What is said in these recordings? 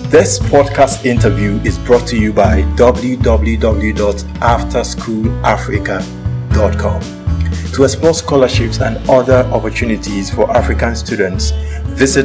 This podcast interview is brought to you by www.afterschoolafrica.com. To explore scholarships and other opportunities for African students, visit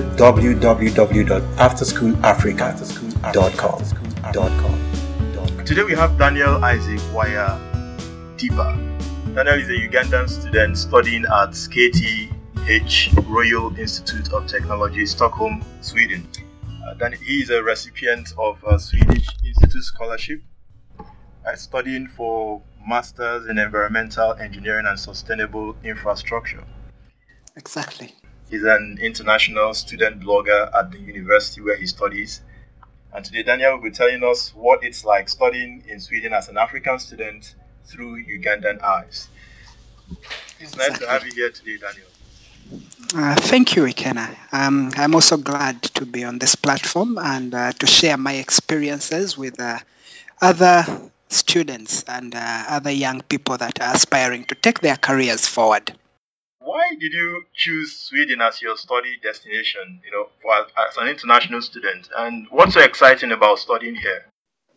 www.afterschoolafrica.com. Today we have Daniel Isaac Waya Diba. Daniel is a Ugandan student studying at KTH Royal Institute of Technology, Stockholm, Sweden. He is a recipient of a Swedish Institute Scholarship, studying for Masters in Environmental Engineering and Sustainable Infrastructure. Exactly. He's an international student blogger at the university where he studies. And today Daniel will be telling us what it's like studying in Sweden as an African student through Ugandan eyes. It's nice to have you here today, Daniel. Thank you, Ikenna. I'm also glad to be on this platform and to share my experiences with other students and other young people that are aspiring to take their careers forward. Why did you choose Sweden as your study destination, as an international student? And what's so exciting about studying here?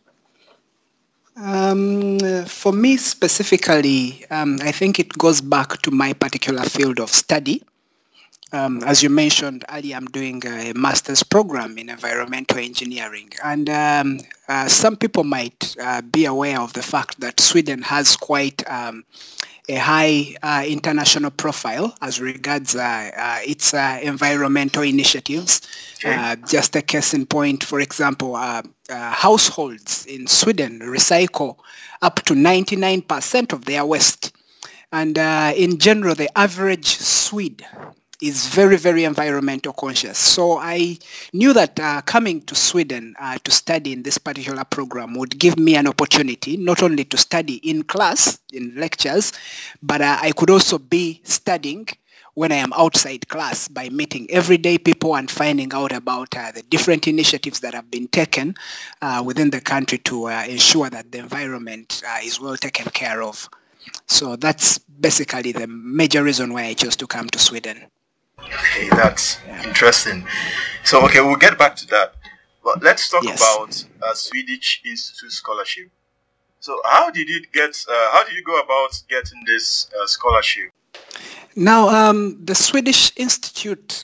For me specifically, I think it goes back to my particular field of study. As you mentioned earlier, I'm doing a master's program in environmental engineering. And some people might be aware of the fact that Sweden has quite a high international profile as regards its environmental initiatives. Okay. Just a case in point, for example, households in Sweden recycle up to 99% of their waste. And in general, the average Swede is very, very environmental conscious. So I knew that coming to Sweden to study in this particular program would give me an opportunity not only to study in class, in lectures, but I could also be studying when I am outside class by meeting everyday people and finding out about the different initiatives that have been taken within the country to ensure that the environment is well taken care of. So that's basically the major reason why I chose to come to Sweden. Okay, that's interesting. So, we'll get back to that. But let's talk about Swedish Institute Scholarship. So, how did you go about getting this scholarship? Now, the Swedish Institute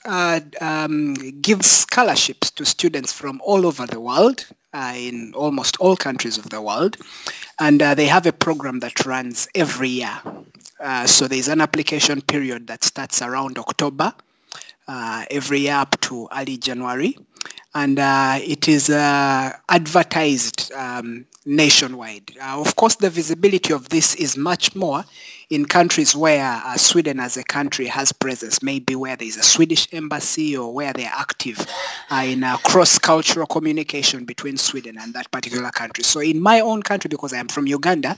gives scholarships to students from all over the world, in almost all countries of the world. And they have a program that runs every year. So there's an application period that starts around October every year up to early January. And it is advertised nationwide. Of course, the visibility of this is much more in countries where Sweden as a country has presence, maybe where there is a Swedish embassy or where they are active in cross-cultural communication between Sweden and that particular country. So in my own country, because I am from Uganda,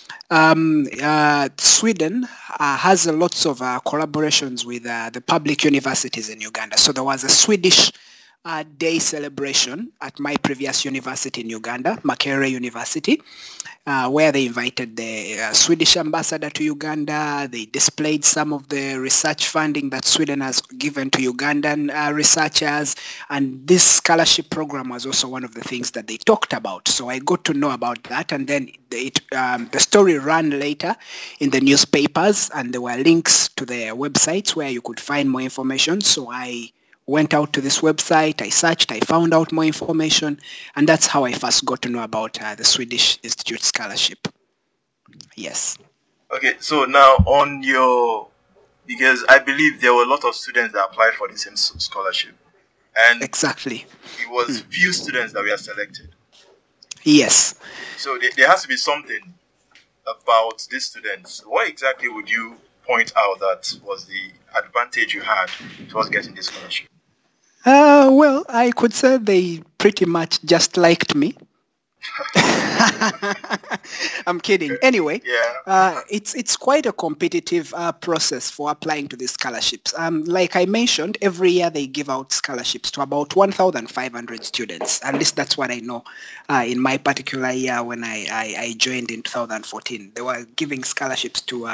Sweden has lots of collaborations with the public universities in Uganda. So there was a Swedish day celebration at my previous university in Uganda, Makerere University, where they invited the Swedish ambassador to Uganda. They displayed some of the research funding that Sweden has given to Ugandan researchers. And this scholarship program was also one of the things that they talked about. So I got to know about that. And then the story ran later in the newspapers, and there were links to their websites where you could find more information. So I went out to this website, I searched, I found out more information, and that's how I first got to know about the Swedish Institute Scholarship. Yes. Okay, so now because I believe there were a lot of students that applied for the same scholarship. And exactly. It was few students that were selected. Yes. So there has to be something about these students. What exactly would you point out that was the advantage you had towards getting this scholarship? Well, I could say they pretty much just liked me. I'm kidding. Anyway, Yeah. it's quite a competitive process for applying to these scholarships. Like I mentioned, every year they give out scholarships to about 1,500 students. At least that's what I know. In my particular year, when I joined in 2014, they were giving scholarships to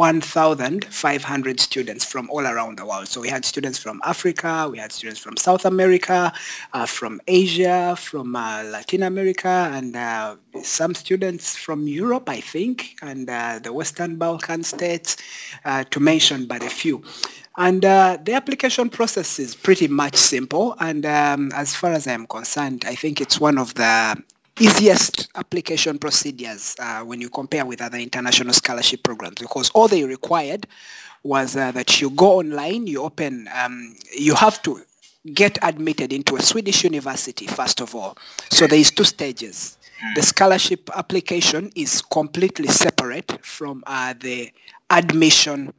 1,500 students from all around the world. So we had students from Africa, we had students from South America, from Asia, from Latin America, and some students from Europe, I think, and the Western Balkan states, to mention but a few. And the application process is pretty much simple. And as far as I'm concerned, I think it's one of the easiest application procedures when you compare with other international scholarship programs, because all they required was that you go online, you have to get admitted into a Swedish university, first of all. So there is two stages. The scholarship application is completely separate from the admission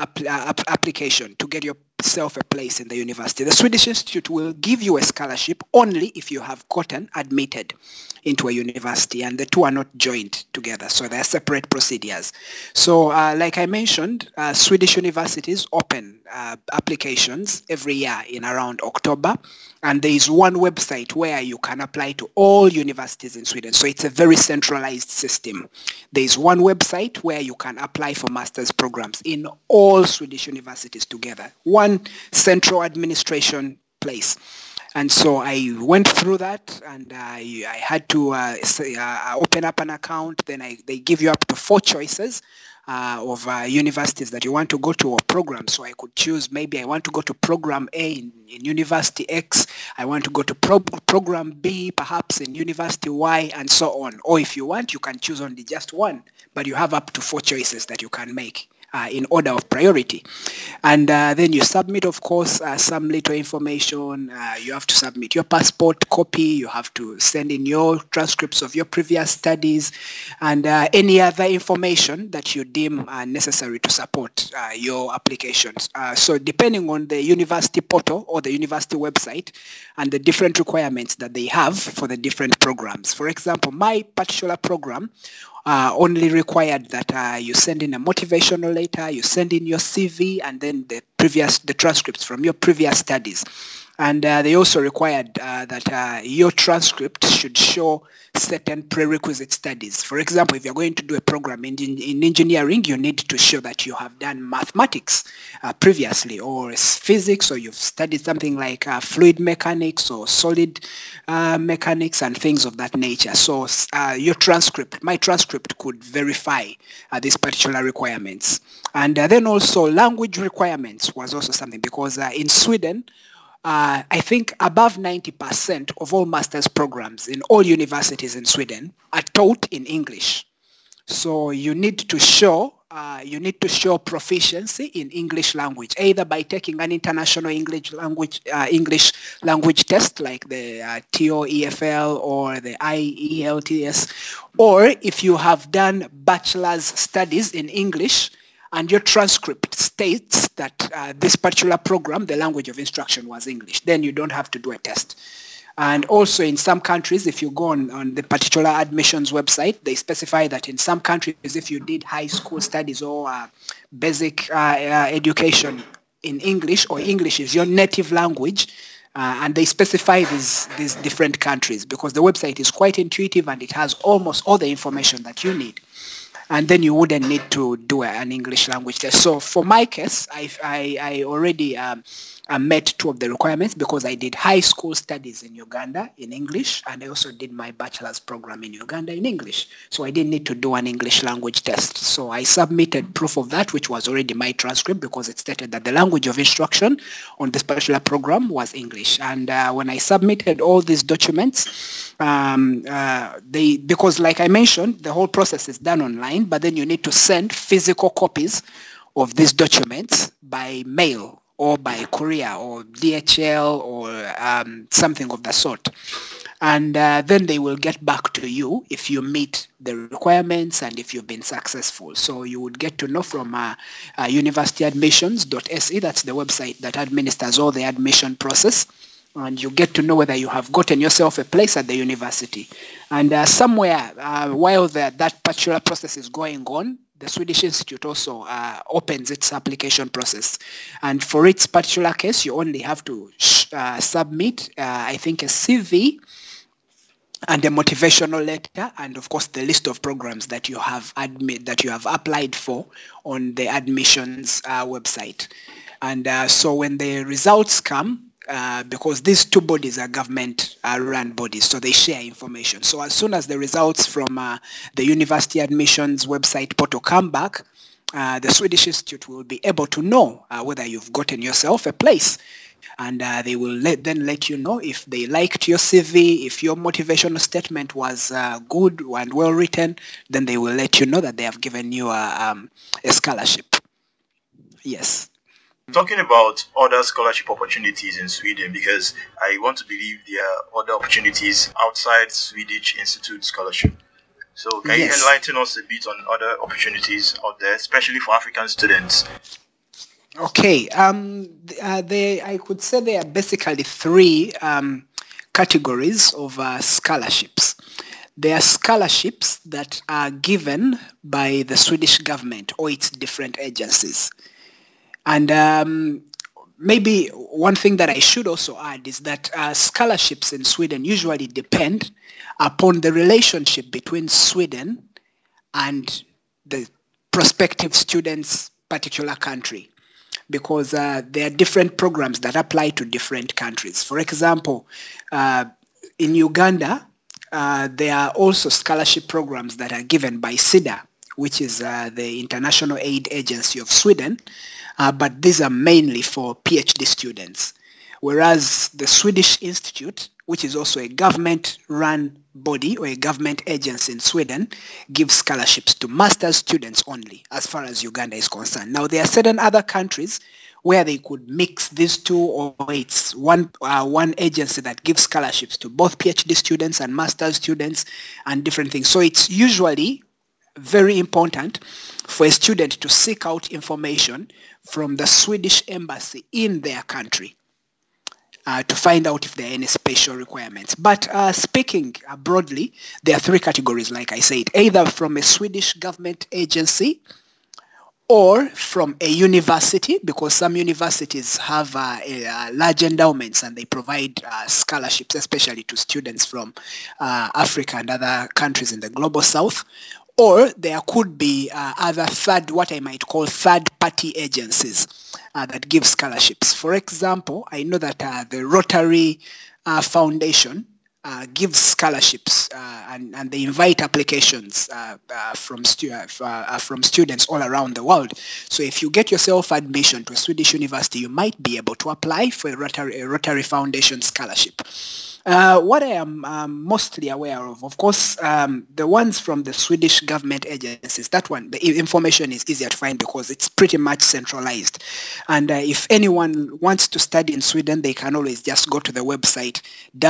application to get yourself a place in the university. The Swedish Institute will give you a scholarship only if you have gotten admitted into a university, and the two are not joined together, so they're separate procedures. So like I mentioned, Swedish universities open applications every year in around October, and there is one website where you can apply to all universities in Sweden. So it's a very centralized system. There is one website where you can apply for master's programs in all Swedish universities together. One central administration place. And so I went through that, and I had to open up an account. Then they give you up to 4 choices of universities that you want to go to, or programs. So I could choose, maybe I want to go to program A in University X. I want to go to program B, perhaps in University Y, and so on. Or if you want, you can choose only just one, but you have up to 4 choices that you can make in order of priority. And then you submit, of course, some little information. You have to submit your passport copy. You have to send in your transcripts of your previous studies, and any other information that you deem necessary to support your applications. So depending on the university portal or the university website and the different requirements that they have for the different programs. For example, my particular program only required that you send in a motivational letter, you send in your CV, and then the transcripts from your previous studies. And they also required that your transcript should show certain prerequisite studies. For example, if you're going to do a program in engineering, you need to show that you have done mathematics previously, or physics, or you've studied something like fluid mechanics or solid mechanics and things of that nature. So my transcript could verify these particular requirements. And then also language requirements was also something, because in Sweden, I think above 90% of all master's programs in all universities in Sweden are taught in English. So you need to show proficiency in English language, either by taking an international English language test like the TOEFL or the IELTS, or if you have done bachelor's studies in English and your transcript states that this particular program, the language of instruction was English, then you don't have to do a test. And also in some countries, if you go on the particular admissions website, they specify that in some countries, if you did high school studies or basic education in English, or English is your native language, and they specify these different countries, because the website is quite intuitive and it has almost all the information that you need. And then you wouldn't need to do an English language test. So for my case, I already met 2 of the requirements, because I did high school studies in Uganda in English, and I also did my bachelor's program in Uganda in English. So I didn't need to do an English language test. So I submitted proof of that, which was already my transcript, because it stated that the language of instruction on this particular program was English. And when I submitted all these documents, because like I mentioned, the whole process is done online, but then you need to send physical copies of these documents by mail, or by courier, or DHL, or something of the sort. And then they will get back to you if you meet the requirements and if you've been successful. So you would get to know from universityadmissions.se, that's the website that administers all the admission process. and you get to know whether you have gotten yourself a place at the university. And somewhere while that particular process is going on, the Swedish Institute also opens its application process. And for its particular case, you only have to submit, I think, a CV and a motivational letter, and of course the list of programs that you have applied for on the admissions website. And so when the results come, because these two bodies are government-run bodies, so they share information. So as soon as the results from the university admissions website portal come back, the Swedish Institute will be able to know whether you've gotten yourself a place. And they will then let you know if they liked your CV, if your motivational statement was good and well written, then they will let you know that they have given you a scholarship. Yes. Talking about other scholarship opportunities in Sweden, because I want to believe there are other opportunities outside Swedish Institute scholarship. So can you enlighten us a bit on other opportunities out there, especially for African students? Okay, I could say there are basically three categories of scholarships. There are scholarships that are given by the Swedish government or its different agencies. And maybe one thing that I should also add is that scholarships in Sweden usually depend upon the relationship between Sweden and the prospective student's particular country, because there are different programs that apply to different countries. For example, in Uganda, there are also scholarship programs that are given by SIDA, which is the International Aid Agency of Sweden, but these are mainly for PhD students. Whereas the Swedish Institute, which is also a government-run body or a government agency in Sweden, gives scholarships to master's students only, as far as Uganda is concerned. Now, there are certain other countries where they could mix these two, or it's one agency that gives scholarships to both PhD students and master's students and different things. So it's usually very important for a student to seek out information from the Swedish embassy in their country to find out if there are any special requirements. But speaking broadly, there are three categories, like I said, either from a Swedish government agency or from a university, because some universities have large endowments and they provide scholarships, especially to students from Africa and other countries in the global south. Or there could be other what I might call third-party agencies that give scholarships. For example, I know that the Rotary Foundation gives scholarships and they invite applications from students all around the world. So if you get yourself admission to a Swedish university, you might be able to apply for a Rotary Foundation scholarship. What I am mostly aware of course, the ones from the Swedish government agencies, that one, the information is easier to find because it's pretty much centralized. And if anyone wants to study in Sweden, they can always just go to the website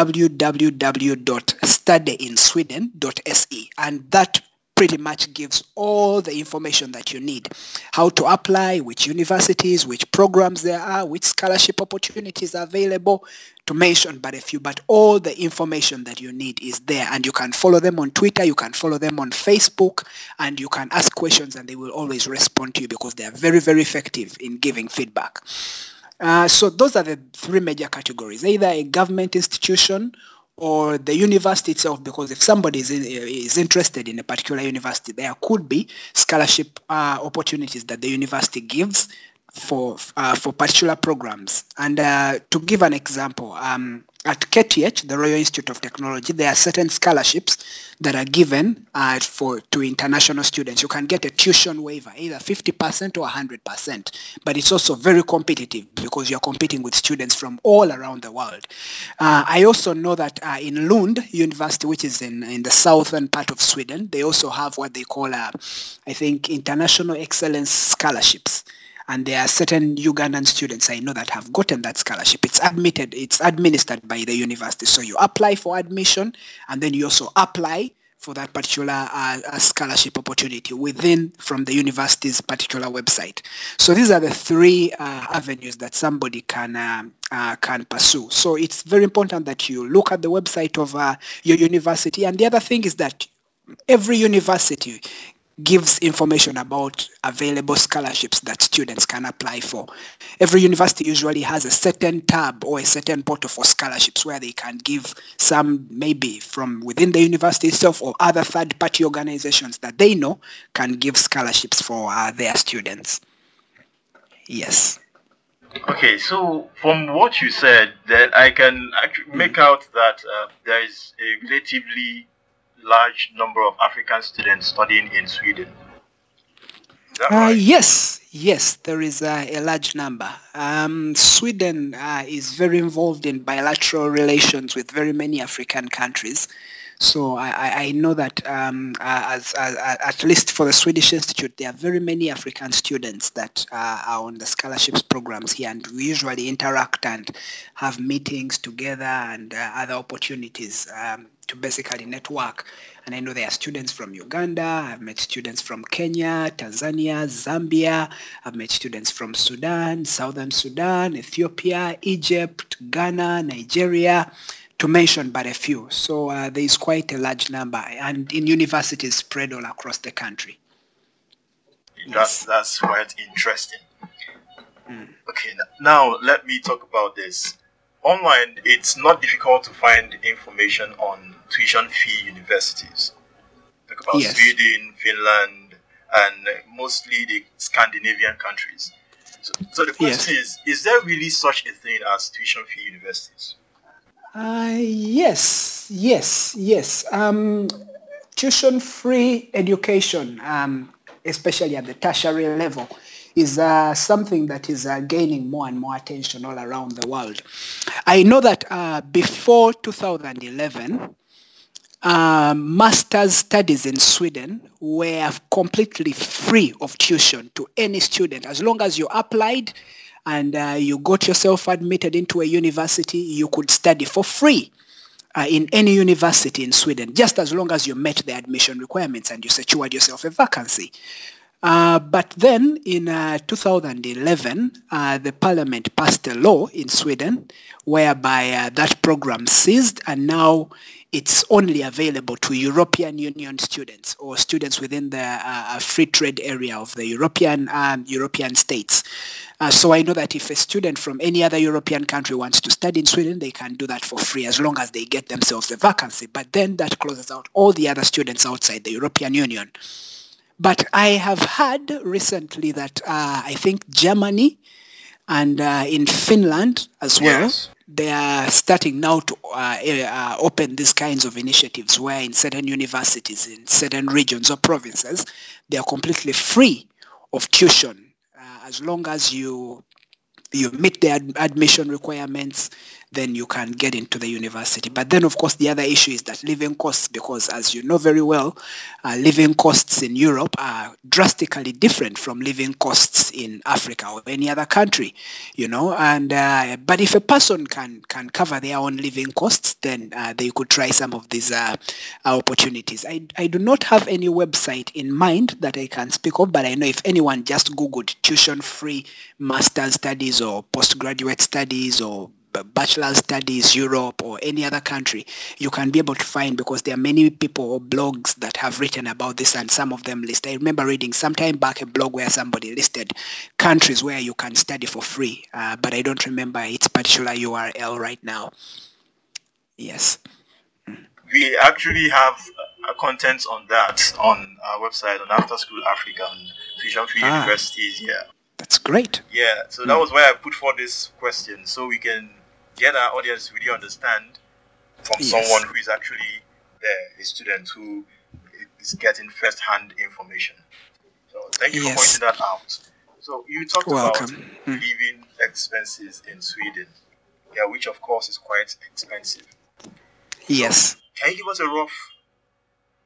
www.studyinsweden.se, and that pretty much gives all the information that you need. How to apply, which universities, which programs there are, which scholarship opportunities are available, to mention but a few, but all the information that you need is there, and you can follow them on Twitter, you can follow them on Facebook, and you can ask questions and they will always respond to you because they are very, very effective in giving feedback. So those are the three major categories, either a government institution or the university itself, because if somebody is interested in a particular university, there could be scholarship opportunities that the university gives for particular programs. And to give an example, at KTH, the Royal Institute of Technology, there are certain scholarships that are given to international students. You can get a tuition waiver, either 50% or 100%, but it's also very competitive because you're competing with students from all around the world. I also know that in Lund University, which is in the southern part of Sweden, they also have what they call, I think, International Excellence Scholarships. And there are certain Ugandan students I know that have gotten that scholarship. It's administered by the university. So you apply for admission, and then you also apply for that particular scholarship opportunity from the university's particular website. So these are the three avenues that somebody can pursue. So it's very important that you look at the website of your university. And the other thing is that every university gives information about available scholarships that students can apply for. Every university usually has a certain tab or a certain portal for scholarships where they can give some maybe from within the university itself or other third-party organizations that they know can give scholarships for their students. Yes. Okay, so from what you said, then I can actually make out that there is a relatively large number of African students studying in Sweden. Is that right? Yes, there is a large number. Sweden is very involved in bilateral relations with very many African countries. So I know that at least for the Swedish Institute, there are very many African students that are on the scholarships programs here, and we usually interact and have meetings together and other opportunities to basically network. And I know there are students from Uganda, I've met students from Kenya, Tanzania, Zambia, I've met students from Sudan, Southern Sudan, Ethiopia, Egypt, Ghana, Nigeria, to mention but a few. So there is quite a large number, and in universities spread all across the country. That's quite interesting. Okay, now let me talk about this. Online, it's not difficult to find information on tuition fee universities. Talk about Sweden, Finland, and mostly the Scandinavian countries. So the question is there really such a thing as tuition fee universities? Yes. Tuition-free education, especially at the tertiary level, is something that is gaining more and more attention all around the world. I know that before 2011, master's studies in Sweden were completely free of tuition to any student. As long as you applied and you got yourself admitted into a university, you could study for free in any university in Sweden, just as long as you met the admission requirements and you secured yourself a vacancy. But then in 2011, the parliament passed a law in Sweden whereby that program ceased, and now it's only available to European Union students or students within the free trade area of the European states. So I know that if a student from any other European country wants to study in Sweden, they can do that for free as long as they get themselves a vacancy. But then that closes out all the other students outside the European Union. But I have heard recently that I think Germany and in Finland as well, they are starting now to open these kinds of initiatives where in certain universities, in certain regions or provinces, they are completely free of tuition as long as you meet the admission requirements, then you can get into the university. But then, of course, the other issue is that living costs, because as you know very well, living costs in Europe are drastically different from living costs in Africa or any other country, and but if a person can cover their own living costs, then they could try some of these opportunities. I do not have any website in mind that I can speak of, but I know if anyone just Googled tuition-free master's studies or postgraduate studies or bachelor studies, Europe or any other country, you can be able to find, because there are many people or blogs that have written about this, and some of them list. I remember reading sometime back a blog where somebody listed countries where you can study for free, but I don't remember its particular URL right now. Yes. We actually have content on that on our website on After School Africa on tuition-free universities. Yeah. That's great. Yeah, so that was why I put forward this question, so we can get our audience to really understand from someone who is actually there, a student who is getting first-hand information. So thank you for pointing that out. So you talked about living expenses in Sweden, which of course is quite expensive. Yes. So, can you give us a rough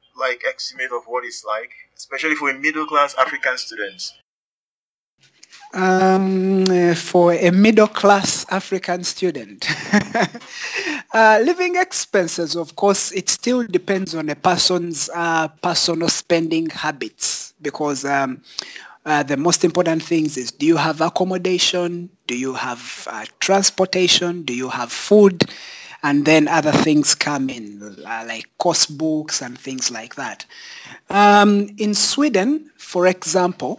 estimate of what it's like, especially for a middle-class African student? For a middle-class African student, living expenses, of course, it still depends on a person's personal spending habits because the most important things is, do you have accommodation? Do you have transportation? Do you have food? And then other things come in, like course books and things like that. In Sweden, for example,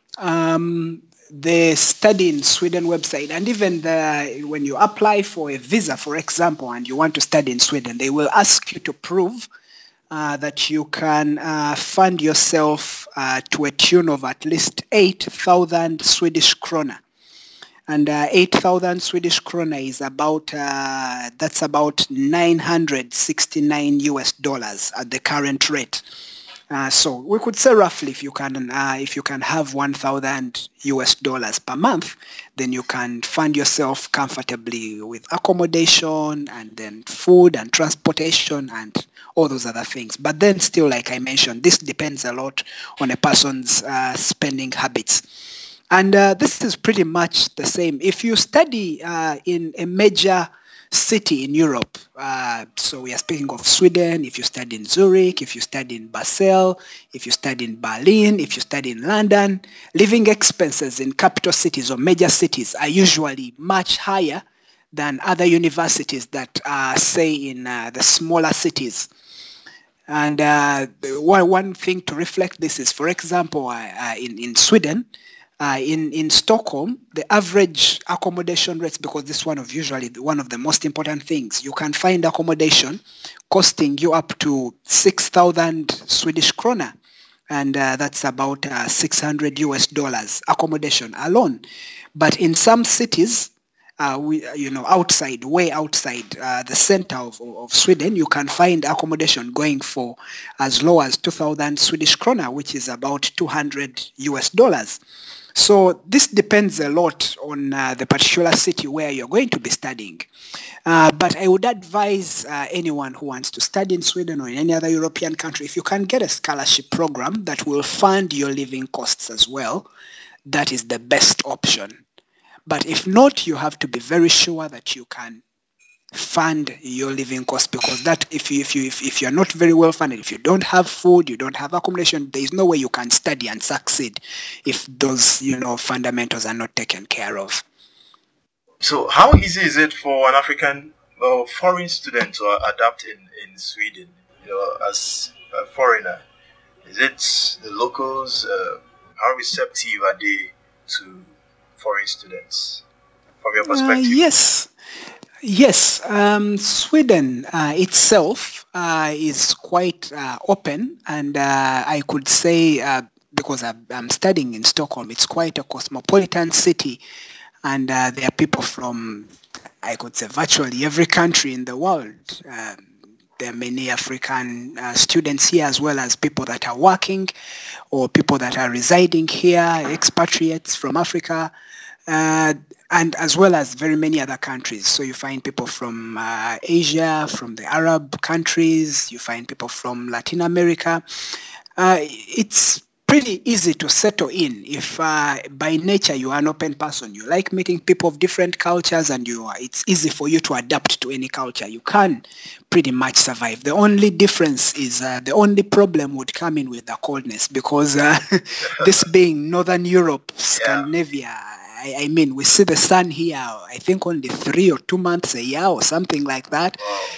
the Study in Sweden website, and even when you apply for a visa, for example, and you want to study in Sweden, they will ask you to prove that you can fund yourself to a tune of at least 8,000 Swedish krona. And 8,000 Swedish krona is that's about 969 US dollars at the current rate. So we could say roughly, if you can have 1,000 US dollars per month, then you can fund yourself comfortably with accommodation and then food and transportation and all those other things. But then still, like I mentioned, this depends a lot on a person's spending habits. And this is pretty much the same. If you study in a major city in Europe, so we are speaking of Sweden, if you study in Zurich, if you study in Basel, if you study in Berlin, if you study in London, living expenses in capital cities or major cities are usually much higher than other universities that are, say, in the smaller cities. And one thing to reflect this is, for example, in Sweden, in Stockholm, the average accommodation rates, because this is usually one of the most important things, you can find accommodation costing you up to 6,000 Swedish krona, and that's about 600 US dollars accommodation alone. But in some cities, way outside the center of Sweden, you can find accommodation going for as low as 2,000 Swedish krona, which is about 200 US dollars. So this depends a lot on the particular city where you're going to be studying. But I would advise anyone who wants to study in Sweden or in any other European country, if you can get a scholarship program that will fund your living costs as well, that is the best option. But if not, you have to be very sure that you can fund your living costs, because that if you're not very well funded, if you don't have food, you don't have accommodation, there is no way you can study and succeed if those fundamentals are not taken care of. So how easy is it for an African foreign student to adapt in Sweden, as a foreigner? Is it the locals? How receptive are they to foreign students from your perspective? Yes. Sweden itself is quite open, and I could say, because I'm studying in Stockholm, it's quite a cosmopolitan city, and there are people from, I could say, virtually every country in the world. There are many African students here, as well as people that are working or people that are residing here, expatriates from Africa. And as well as very many other countries. So you find people from Asia, from the Arab countries, you find people from Latin America. It's pretty easy to settle in if by nature you are an open person. You like meeting people of different cultures, and it's easy for you to adapt to any culture. You can pretty much survive. The only difference is the only problem would come in with the coldness, because this being Northern Europe, Scandinavia, I mean, we see the sun here, I think only 3 or 2 months a year or something like that.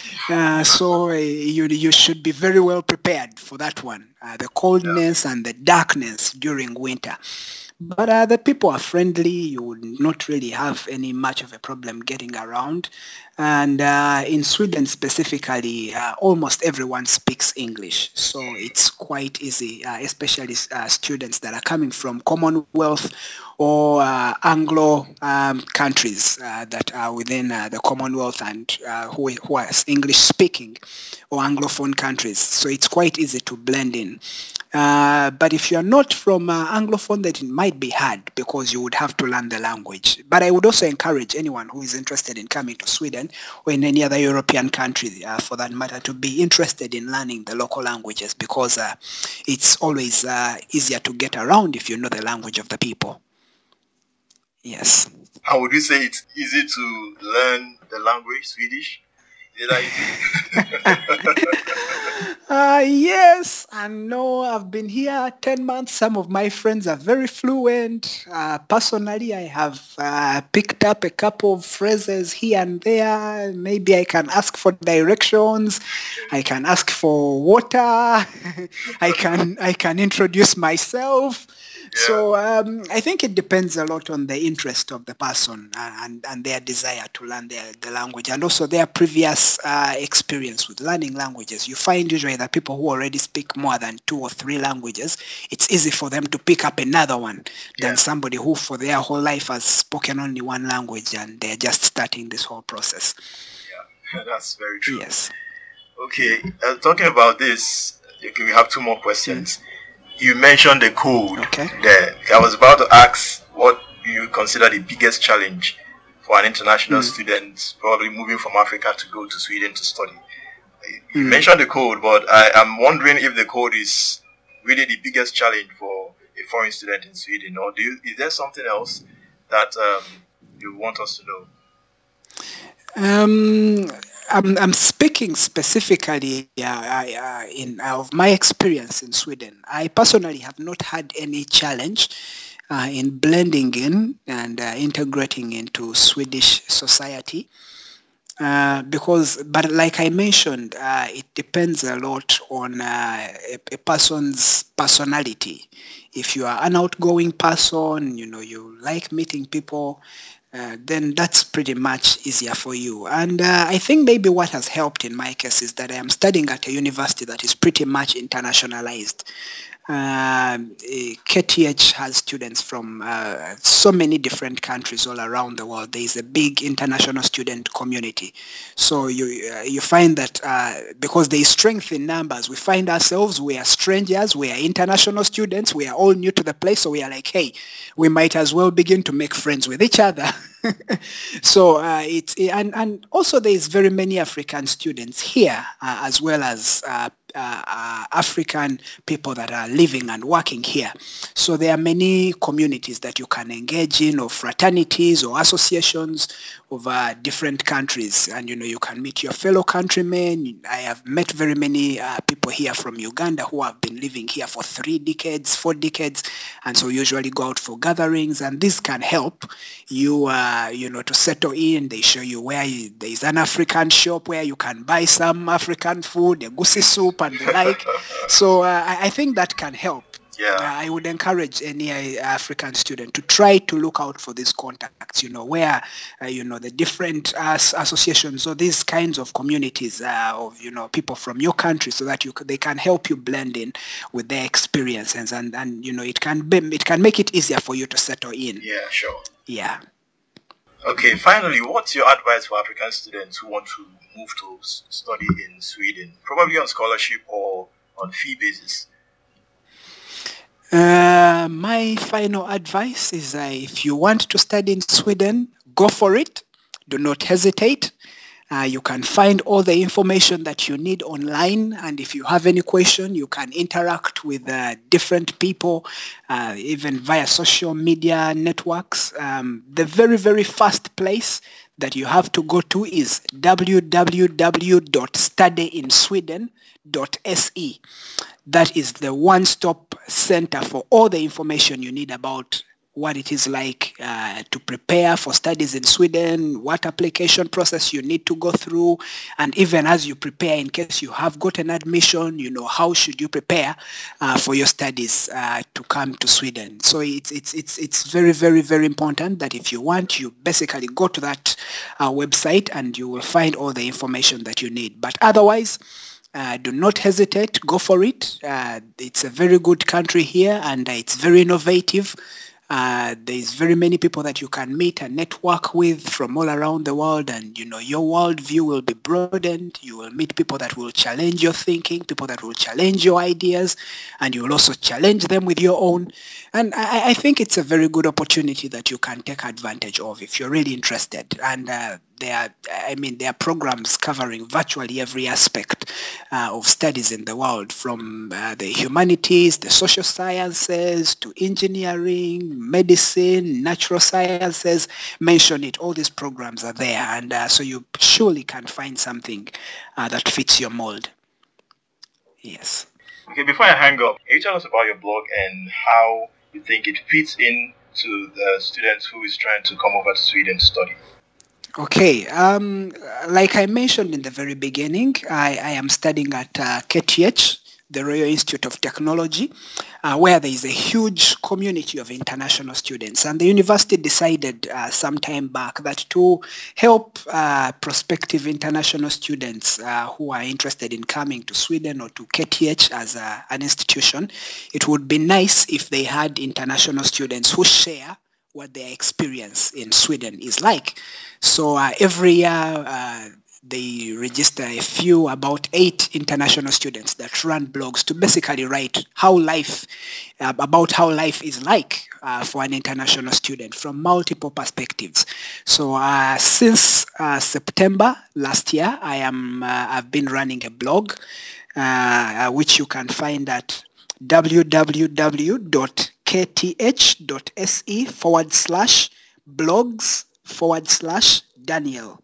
So you should be very well prepared for that one, the coldness and the darkness during winter. But the people are friendly. You would not really have any much of a problem getting around. And in Sweden specifically, almost everyone speaks English. So it's quite easy, especially students that are coming from Commonwealth or Anglo countries that are within the Commonwealth and who are English speaking, or Anglophone countries. So it's quite easy to blend in. But if you're not from Anglophone, that it might be hard, because you would have to learn the language. But I would also encourage anyone who is interested in coming to Sweden or in any other European country, for that matter, to be interested in learning the local languages, because it's always easier to get around if you know the language of the people. Yes. And would you say it's easy to learn the language, Swedish? Is that easy? Yes, I know. I've been here 10 months. Some of my friends are very fluent. Personally, I have picked up a couple of phrases here and there. Maybe I can ask for directions. I can ask for water. I can introduce myself. So I think it depends a lot on the interest of the person and their desire to learn the language, and also their previous experience with learning languages. You find usually that people who already speak more than 2 or 3 languages, it's easy for them to pick up another one than somebody who for their whole life has spoken only one language and they're just starting this whole process. Yeah, that's very true. Yes. Okay, talking about this, we have 2 more questions. You mentioned the code there. I was about to ask what you consider the biggest challenge for an international student probably moving from Africa to go to Sweden to study. You mentioned the code, but I'm wondering if the code is really the biggest challenge for a foreign student in Sweden, or is there something else that you want us to know? I'm speaking specifically of my experience in Sweden. I personally have not had any challenge in blending in and integrating into Swedish society but like I mentioned, it depends a lot on a person's personality. If you are an outgoing person, you like meeting people, then that's pretty much easier for you. And I think maybe what has helped in my case is that I am studying at a university that is pretty much internationalized. KTH has students from so many different countries all around the world. There is a big international student community. So you find that because there is strength in numbers, we find ourselves, we are strangers, we are international students, we are all new to the place, so we are like, hey, we might as well begin to make friends with each other. So and also there is very many African students here as well as African people that are living and working here. So there are many communities that you can engage in, or fraternities or associations of different countries, and you can meet your fellow countrymen. I have met very many people here from Uganda who have been living here for 3 decades, 4 decades, and so usually go out for gatherings, and this can help you to settle in. They show you where there is an African shop where you can buy some African food, a goosey soup and the like. So I think that can help. Yeah. I would encourage any African student to try to look out for these contacts, where, the different associations or these kinds of communities of, people from your country, so that they can help you blend in with their experiences, and it can make it easier for you to settle in. Yeah, sure. Yeah. Okay, finally, what's your advice for African students who want to move to study in Sweden, probably on scholarship or on fee basis? My final advice is if you want to study in Sweden, go for it. Do not hesitate. You can find all the information that you need online, and if you have any question, you can interact with different people, even via social media networks. The very, very first place that you have to go to is www.studyinsweden.se. That is the one-stop center for all the information you need about what it is like to prepare for studies in Sweden, what application process you need to go through, and even as you prepare, in case you have gotten admission, how should you prepare for your studies to come to Sweden. So it's very, very, very important that if you want, you basically go to that website and you will find all the information that you need. But otherwise, do not hesitate, go for it. It's a very good country here, and it's very innovative. There's very many people that you can meet and network with from all around the world, and your worldview will be broadened. You will meet people that will challenge your thinking, people that will challenge your ideas, and you will also challenge them with your own. And I think it's a very good opportunity that you can take advantage of if you're really interested. And there are programs covering virtually every aspect of studies in the world, from the humanities, the social sciences, to engineering, medicine, natural sciences. Mention it. All these programs are there, and so you surely can find something that fits your mold. Yes. Okay, before I hang up, can you tell us about your blog and how you think it fits in to the students who is trying to come over to Sweden to study? Okay, like I mentioned in the very beginning, I am studying at KTH, the Royal Institute of Technology, where there is a huge community of international students. And the university decided some time back that to help prospective international students who are interested in coming to Sweden or to KTH as an institution, it would be nice if they had international students who share what their experience in Sweden is like. So every year, they register about 8 international students that run blogs to basically write about how life is like for an international student from multiple perspectives. So since September last year, I've been running a blog, which you can find at www.kth.se/blogs/Daniel.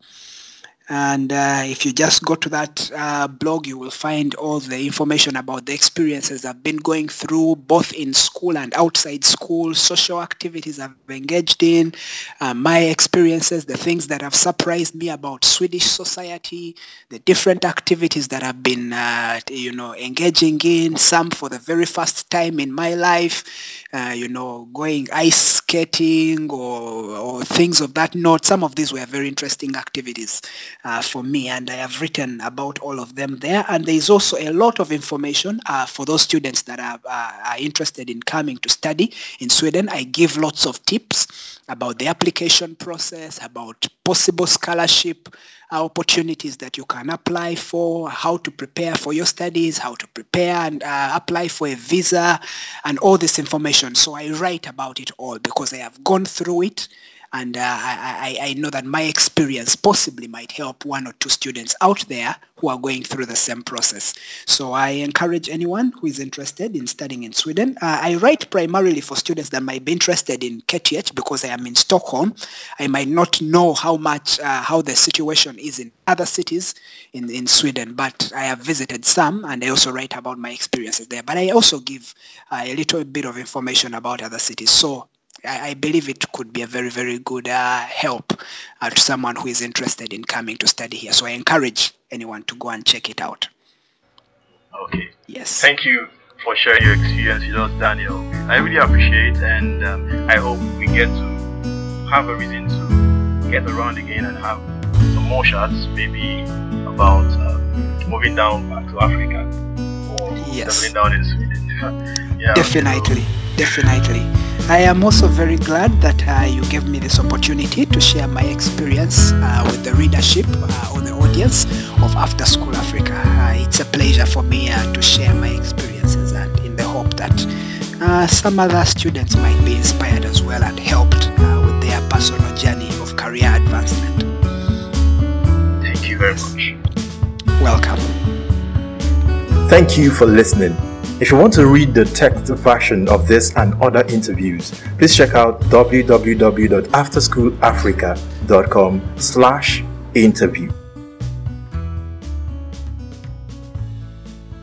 And if you just go to that blog, you will find all the information about the experiences I've been going through, both in school and outside school, social activities I've engaged in, my experiences, the things that have surprised me about Swedish society, the different activities that I've been, engaging in, some for the very first time in my life, going ice skating or things of that note. Some of these were very interesting activities for me, and I have written about all of them there. And there is also a lot of information for those students that are interested in coming to study in Sweden. I give lots of tips about the application process, about possible scholarship opportunities that you can apply for, how to prepare for your studies, how to prepare and apply for a visa, and all this information. So I write about it all because I have gone through it, and I know that my experience possibly might help 1 or 2 students out there who are going through the same process. So I encourage anyone who is interested in studying in Sweden. I write primarily for students that might be interested in KTH because I am in Stockholm. I might not know how the situation is in other cities in Sweden, but I have visited some, and I also write about my experiences there. But I also give a little bit of information about other cities. So I believe it could be a very, very good help to someone who is interested in coming to study here. So I encourage anyone to go and check it out. Okay. Yes. Thank you for sharing your experience with us, Daniel. I really appreciate it, and I hope we get to have a reason to get around again and have some more chats, maybe about moving down back to Africa or settling down in Sweden. Yeah, definitely. I am also very glad that you gave me this opportunity to share my experience with the readership or the audience of After School Africa. It's a pleasure for me to share my experiences, and in the hope that some other students might be inspired as well and helped with their personal journey of career advancement. Thank you very much. Welcome. Thank you for listening. If you want to read the text version of this and other interviews, please check out www.afterschoolafrica.com/interview.